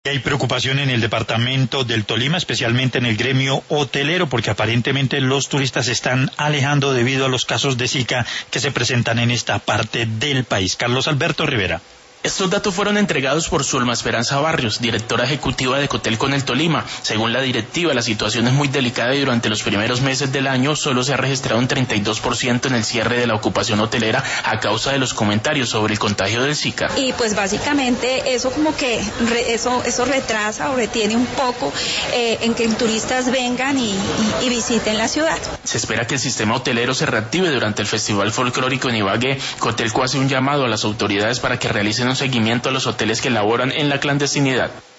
Hay preocupación en el departamento del Tolima, especialmente en el gremio hotelero, porque aparentemente los turistas se están alejando debido a los casos de Zika que se presentan en esta parte del país. Carlos Alberto Rivera. Estos datos fueron entregados por Zulma Esperanza Barrios, directora ejecutiva de Cotelco en el Tolima. Según la directiva, la situación es muy delicada y durante los primeros meses del año solo se ha registrado un 32% en el cierre de la ocupación hotelera a causa de los comentarios sobre el contagio del Zika. Y pues básicamente eso como que eso retrasa o retiene un poco en que turistas vengan y visiten la ciudad. Se espera que el sistema hotelero se reactive durante el Festival Folclórico en Ibagué. Cotelco hace un llamado a las autoridades para que realicen un seguimiento a los hoteles que laboran en la clandestinidad.